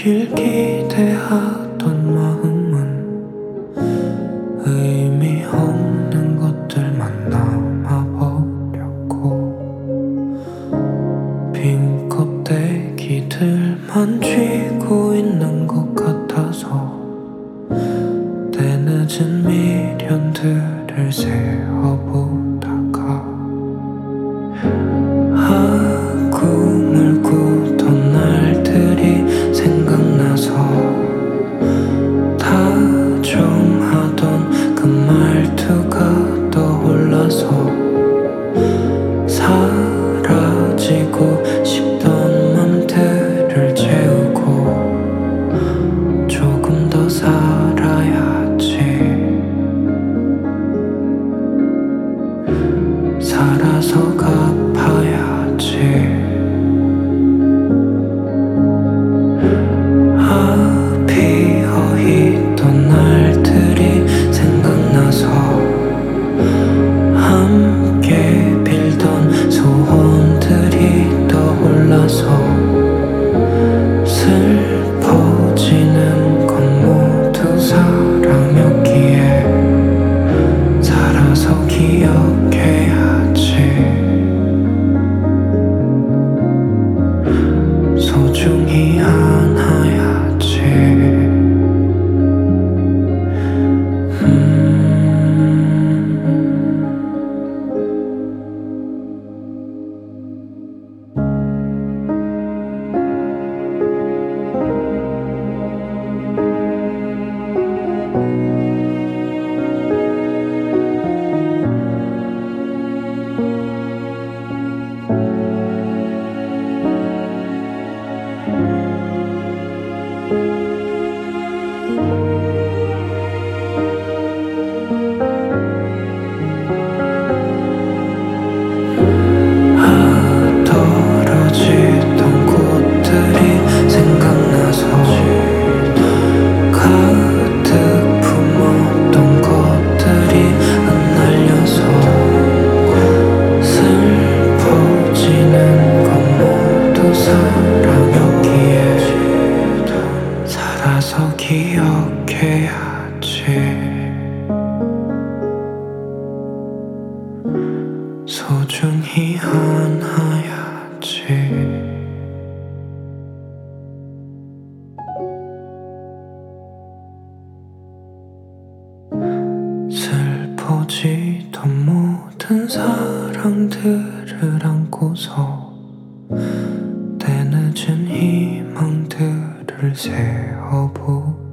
오길 기대하던 마음은 의미 없는 것들만 남아버렸고 빈 껍데기들만 쥐고 있는 것 같아서 때늦은 미련들을 세어보다가 꿈을 꾸던 날들이 생각나서 다정하던 그 말투가 떠올라서 사라지고 싶던 맘들을 채우고 조금 더 살아야지. 살아서 갚아야지. 비어있던 날들이 생각나서 함께 빌던 소원들이 떠올라서 슬퍼지는 건 모두 사랑이었기에 살아서 기억해야지. 소중히 안아야지. 떨어지던 꽃들이 생각나서 가득 품었던 것들이 흩날려서 슬퍼지는 건 모두 사랑이었기에 살아서 기억해야지. 소중히 안아야지. 슬퍼지던 모든 사랑들을 안고서 때늦은 희망들을 세어보